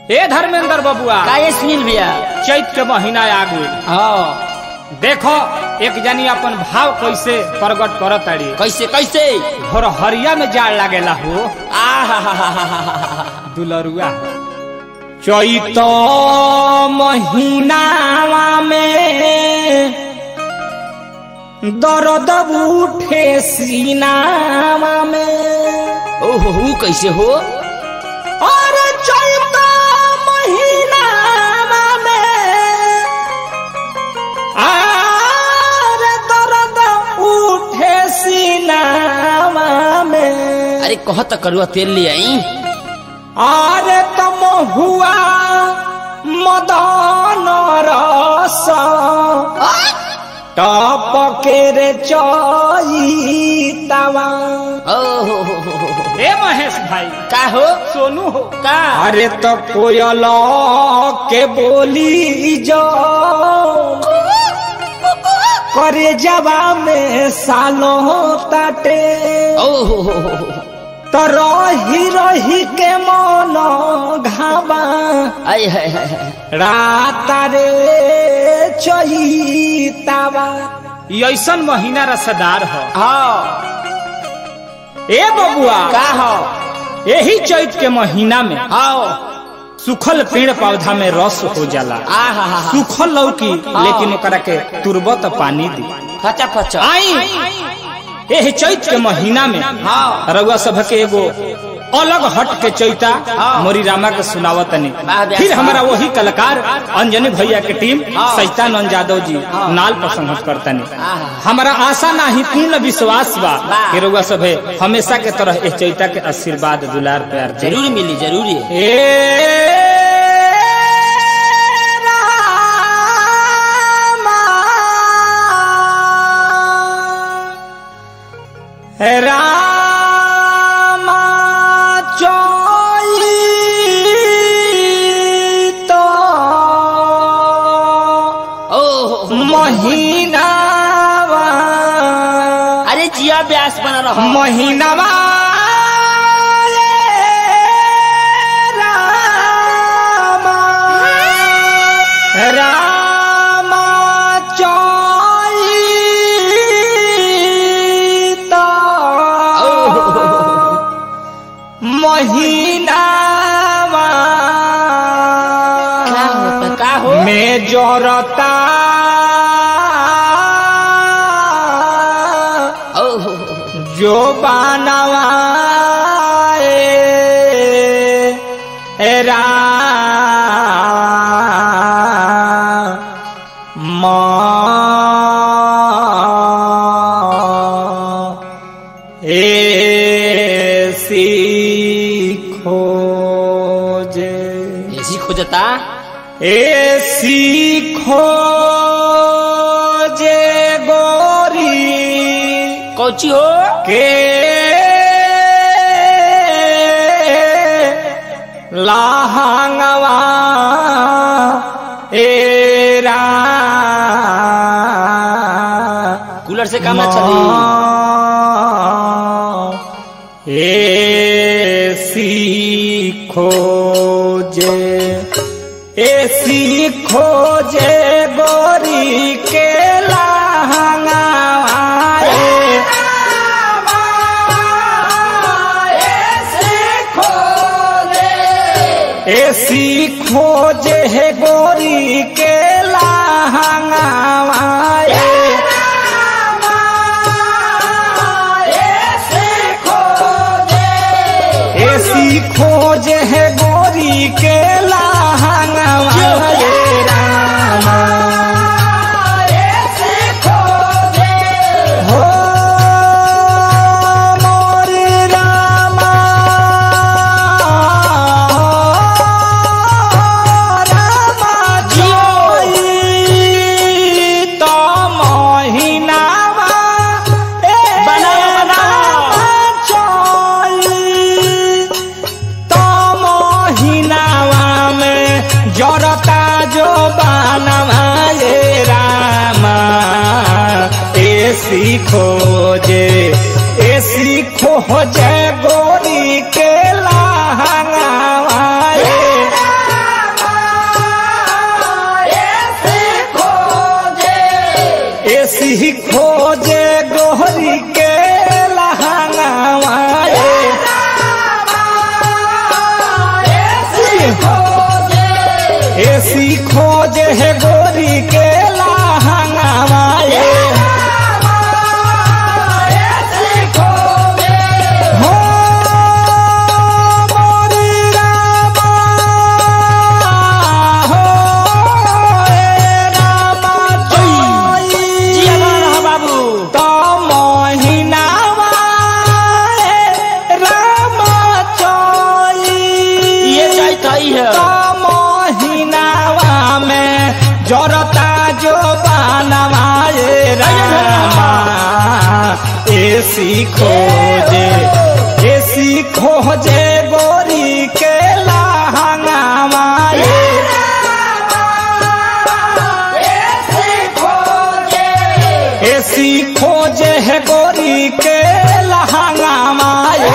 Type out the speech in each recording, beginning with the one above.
ए धर्मेंद्र बबुआ का ये सुनील भैया चैत के महीना आ गई। हाँ देखो एक जनी अपन भाव कैसे प्रकट करत ताड़ी। कैसे कैसे घर हरिया में जाड़ लागेला हो दुलरुआ चैत महीनावा में दर्द उठे सीनावा में। ओहो कैसे हो अरे चैत महीनावा में अरे दर्द उठे सीनावा में। अरे कह तो करुआ तेल ले आई। अरे तुम हुआ मदन रस टपके रे चैतवा। ए महेश भाई का हो सोनू हो का अरे तो कोयल के बोली जो करे जवा में सालो ताटे। ओहो तो रही रही के मन घावा आय हाय हाय रात रे चैतवा। ऐसन महीना रसदार हो। हाँ ए बबुआ का हो यही चैत के महीना में हाँ सुखल पेड़ पौधा में रस हो जाला। सुखल लौकी लेकिन ओकरा के तुरबत पानी दी फचा फचा आई। यही चैत के महीना में रउआ सब के एगो अलग हट के चैता मोरी रामा के सुनावतनी। फिर हमारा वही कलाकार अंजनी भैया के टीम सैतानंद यादव जी नाल पर संगत करतनी। हमारा आशा नहीं पूर्ण विश्वास बा कि रउआ सब हमेशा के तरह इस चैता के आशीर्वाद दुलार प्यार जरूर मिली जरूर रामा चैत महीनावा। अरे जिया व्यास बना रहा महीनावा रामा रामा महीनावा का हो में जोरता जो बानवा खोजता ऐसी खोजे गोरी कौची हो के लाहंगवा एरा कूलर से काम ना चली। ऐसी खोजे ऐसी खोजे गोरी के लहंगा ऐसी खोजे है गोरी के लहंगा ऐसी खोजे है गोरी के लहंगा जरता जो बनवा रामा ऐसी खोजे गोरी के लहंगा एसी खोजे गोहरी के लहंगावा एसी खोजे है गोरी के लहंगावा जरता जो बनवाए रामा एसी खोजे गोरी के लहंगावाए एसी खोजे है गोरी के लहंगावाए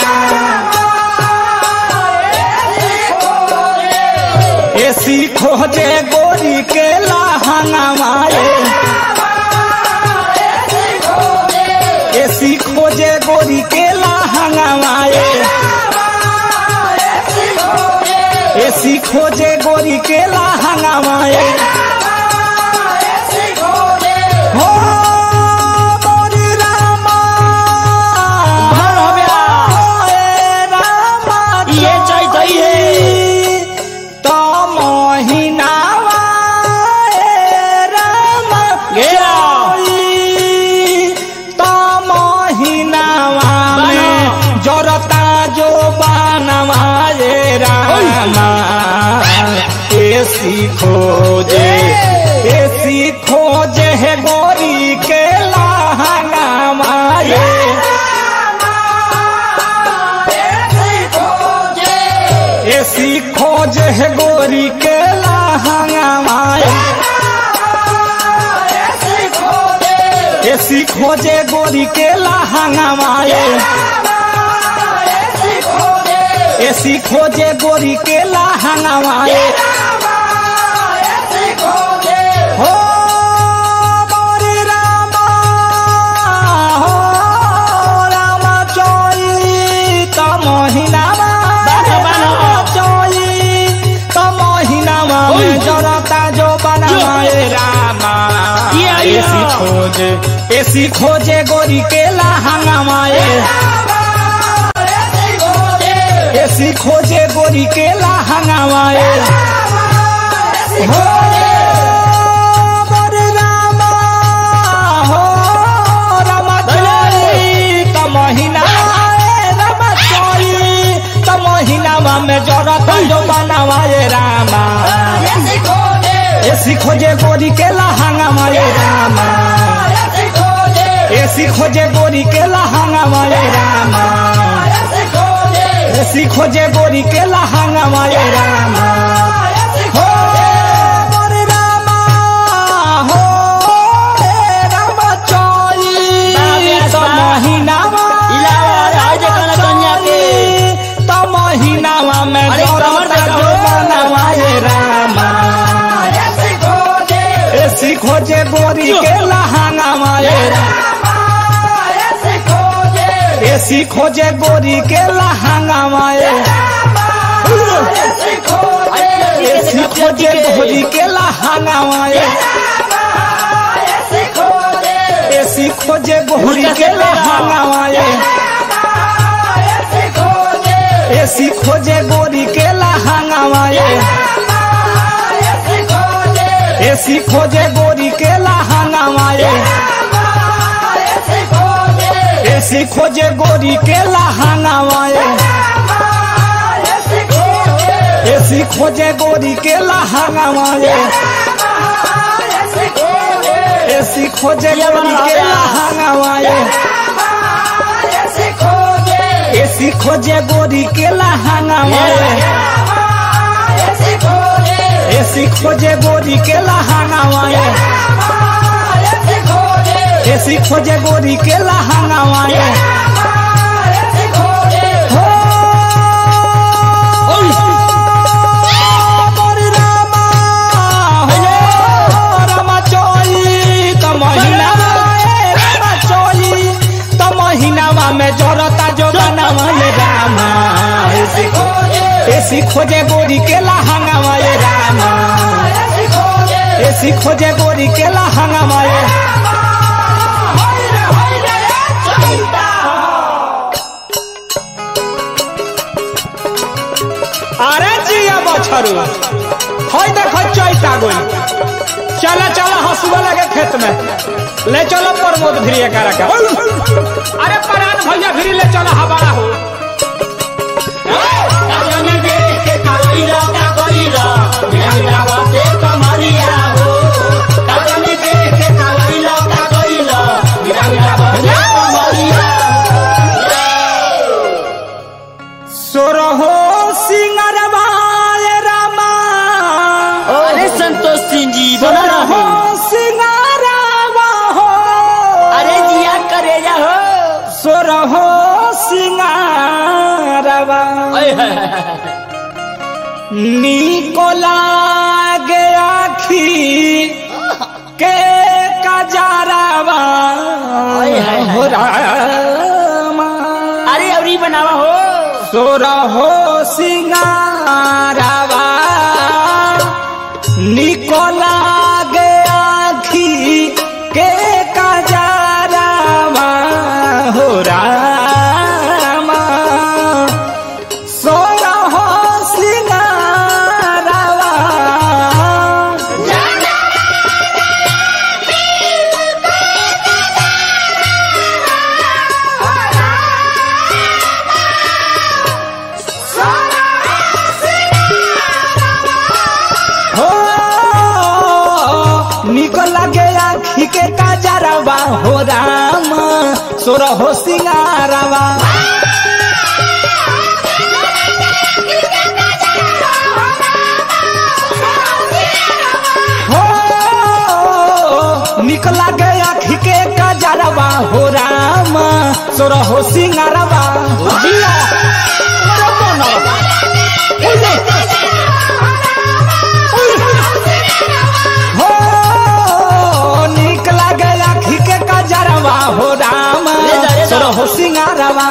एसी खोजे गोरी के लहंगावाए एसी खोजे गोरी के लहंगावाए एसी खोजे गोरी के लहंगावाए हो मोरी रामा ये चाहिए एसी खोजे है गोरी के लहंगावाए एसी खोजे है गोरी के लहंगावाए एसी खोजे गोरी के लहंगावाए एसी खोजे गोरी के लहंगावाए हो मोरी रामा हो रामा चोई त महीनावा चोई त महीनावा में जरता जो बनवाए रामा एसी खोजे गोरी के लहंगावाए एसी खोजे गोरी के लहंगावाए हो मोरी रामा हो रामा चोई त महीनावा में जरता जो बनवाए रामा एसी खोजे गोरी के लहंगावाए रामा एसी खोजे गोरी के लहंगावाए रामा एसी खोजे गोरी के लहंगावाए रामा हो मोरी रामा हो रामा चोई त महीनावा में जरता जो बनवाए रामा एसी खोजे गोरी के लहंगावाए एसी खोजे गोरी के लहंगावाए एसी खोजे गोरी के लहंगावाए एसी खोजे गोरी के लहंगावाए एसी खोजे गोरी के लहंगावाए एसी खोजे गोरी के लहंगावाए एसी खोजे गोरी के लहंगावाए एसी खोजे गोरी के लहंगावाए एसी खोजे गोरी के लहंगावाए एसी खोजे गोरी के लहंगावाए एसी खोजे गोरी के लहंगावाए एसी खोजे गोरी के लहंगावाए हो मोरी रामा हो रामा चोई त महीनावा एसी खोजे गोरी के लहंगा माए रामा एसी खोजे गोरी के लहंगा माए अरे जिया बछरू होय देखो चैता गोई चला चला हसुआ लगे खेत में ले चलो प्रमोद भिरिया करा के अरे परान भैया भिरी ले चलो हवाड़ा हो सोरहो सिंगरवा रामा अरे संतोष सिंह जी बोला सोरहो सिंगरवा हो अरे जिया करे जा हो सोरहो सिंगरवा निकोला गे आखी के कजरवा हो रामा अरे अवरी बनावा हो सोरहो सिंगारवा निकोला गे आखी के कजरवा हो रामा सोरहो सिंगारवा आखी के कजरवा हो राम सोरहो सिंगारवा हो निकला गे आखी के कजरवा हो राम सोरहो सिंगारवा हो राम सोरहो सिंगारवा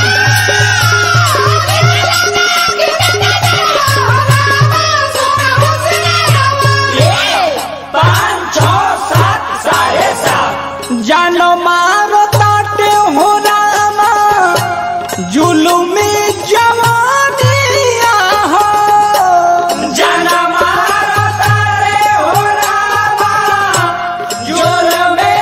जानो मारो ताटे हो रामा जुलुमी जवानिया हो जानो मारो ताटे हो रामा जुलुमी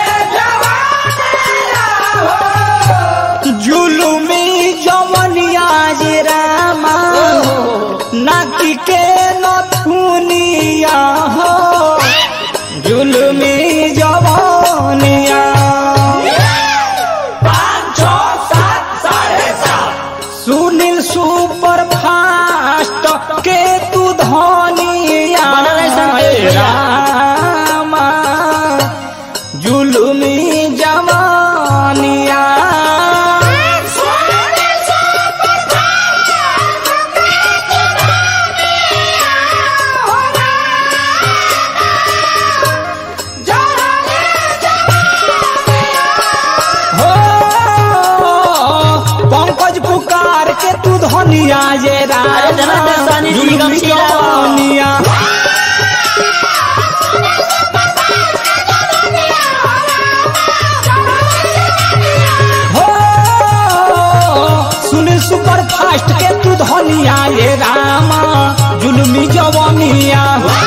जुलुमी जवनिया जे रामा नाकी के नथुनिया हो जुलुमी जवनिया 5, 6, 7, 7.5 सुनील सुपर फास्ट के तू धनिया रामा जुलुमी जवनिया के तू धनिया ये रामा जुलुमी जवनिया हो सुनील सुपर फास्ट के तू धनिया ये रामा जुलुमी जवनिया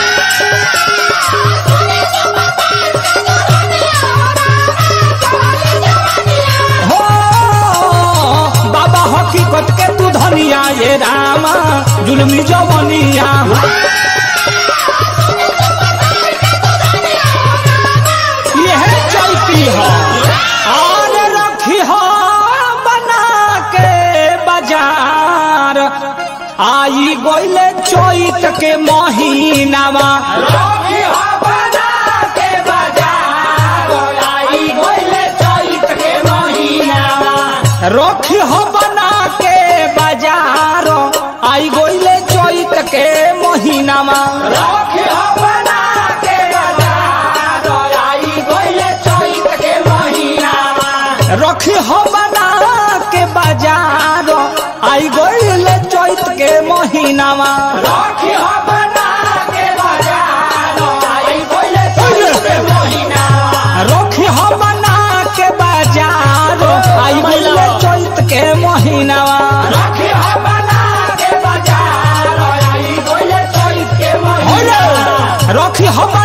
हकीकत के तू धनिया ये रामा जुलुमी जवनिया यह चलती है और रखी हो बना के बाजार आई गोइले चैत के महीनावा रखी हो बना के बाजार आई गोइले चैत के महीनावा रखी हो बना के बाजार आई गोइले चैत के महीनामा रखी हो बना के बाजार आई गोइले चैत के महीनामा रखी हो बना के बाजार आई गोइले चैत के महीना महीनावा रखी हो बना के बाजार आई गइले चैत के महीना रखी हो बना के बाजार आई गइले चैत के महीनावा रखी हो बना के बाजार आई गइले चैत के महीना रखी हो